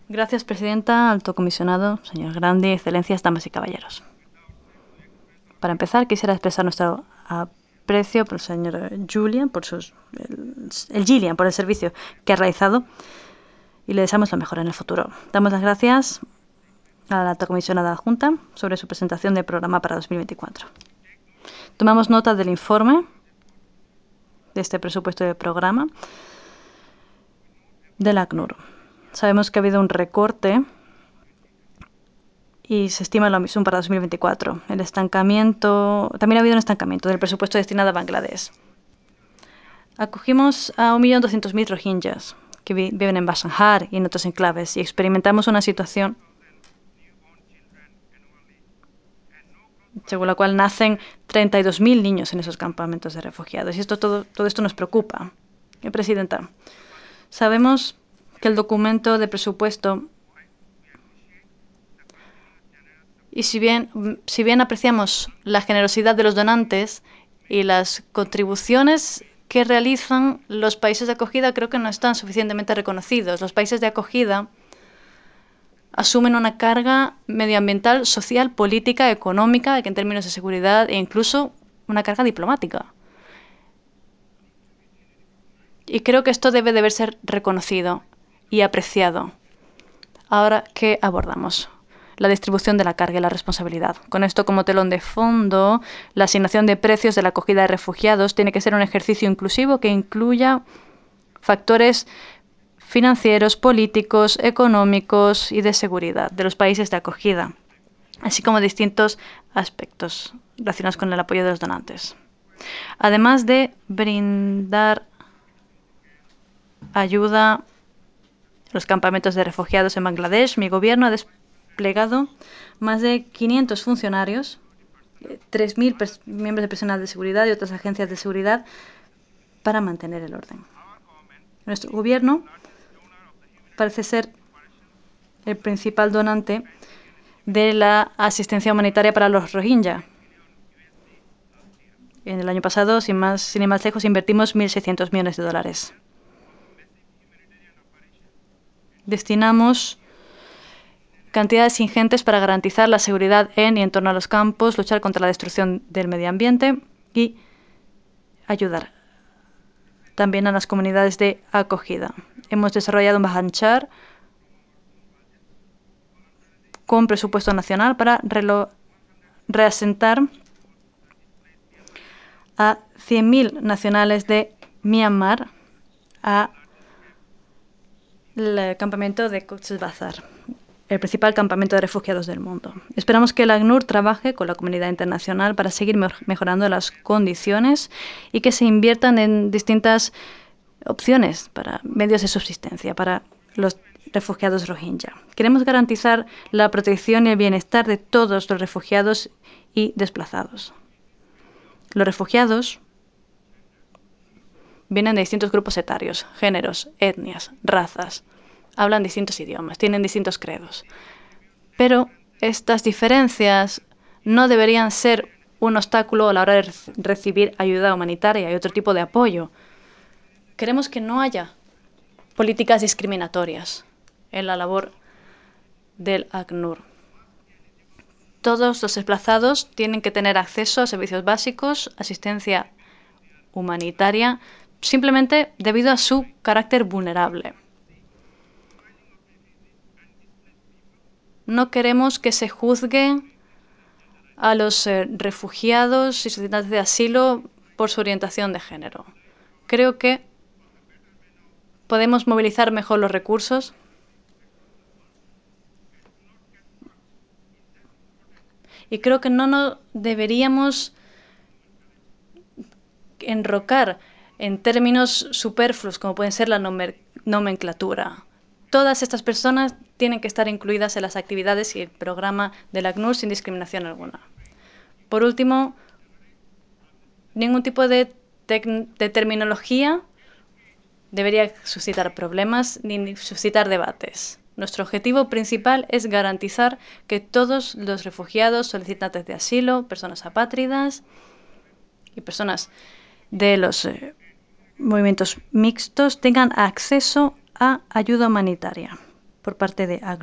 Gracias, presidenta, alto comisionado, señor Grandi, excelencias, damas y caballeros. Para empezar, quisiera expresar nuestro aprecio por el señor Julian, por Gillian, por el servicio que ha realizado y le deseamos lo mejor en el futuro. Damos las gracias a la alta comisionada adjunta sobre su presentación del programa para 2024. Tomamos nota del informe de este presupuesto de programa del ACNUR. Sabemos que ha habido un recorte y se estima la omisión para 2024. El estancamiento, también ha habido un estancamiento del presupuesto destinado a Bangladesh. Acogimos a 1.200.000 rohingyas que viven en Basanjar y en otros enclaves y experimentamos una situación según la cual nacen 32.000 niños en esos campamentos de refugiados. Y todo esto nos preocupa. Presidenta, sabemos que el documento de presupuesto, y si bien apreciamos la generosidad de los donantes y las contribuciones que realizan los países de acogida, creo que no están suficientemente reconocidos. Los países de acogida asumen una carga medioambiental, social, política, económica, que en términos de seguridad e incluso una carga diplomática. Y creo que esto debe ser reconocido y apreciado. Ahora, ¿qué abordamos? La distribución de la carga y la responsabilidad. Con esto como telón de fondo, la asignación de precios de la acogida de refugiados tiene que ser un ejercicio inclusivo que incluya factores financieros, políticos, económicos y de seguridad de los países de acogida, así como distintos aspectos relacionados con el apoyo de los donantes. Además de brindar ayuda a los campamentos de refugiados en Bangladesh, mi gobierno ha desplegado más de 500 funcionarios, 3.000 miembros de personal de seguridad y otras agencias de seguridad para mantener el orden. Nuestro gobierno parece ser el principal donante de la asistencia humanitaria para los Rohingya. En el año pasado, sin ir más lejos, invertimos 1.600 millones de dólares. Destinamos cantidades ingentes para garantizar la seguridad en y en torno a los campos, luchar contra la destrucción del medio ambiente y ayudar también a las comunidades de acogida. Hemos desarrollado un Bajanchar con presupuesto nacional para reasentar a 100.000 nacionales de Myanmar al campamento de Cox's Bazar, el principal campamento de refugiados del mundo. Esperamos que el ACNUR trabaje con la comunidad internacional para seguir mejorando las condiciones y que se inviertan en distintas opciones para medios de subsistencia para los refugiados Rohingya. Queremos garantizar la protección y el bienestar de todos los refugiados y desplazados. Los refugiados vienen de distintos grupos etarios, géneros, etnias, razas, hablan distintos idiomas, tienen distintos credos. Pero estas diferencias no deberían ser un obstáculo a la hora de recibir ayuda humanitaria y otro tipo de apoyo. Queremos que no haya políticas discriminatorias en la labor del ACNUR. Todos los desplazados tienen que tener acceso a servicios básicos, asistencia humanitaria, simplemente debido a su carácter vulnerable. No queremos que se juzgue a los refugiados y solicitantes de asilo por su orientación de género. Creo que podemos movilizar mejor los recursos y creo que no deberíamos enrocar en términos superfluos como pueden ser la nomenclatura. Todas estas personas tienen que estar incluidas en las actividades y el programa del ACNUR sin discriminación alguna. Por último, ningún tipo de terminología debería suscitar problemas ni suscitar debates. Nuestro objetivo principal es garantizar que todos los refugiados, solicitantes de asilo, personas apátridas y personas de los movimientos mixtos tengan acceso a ayuda humanitaria. por parte de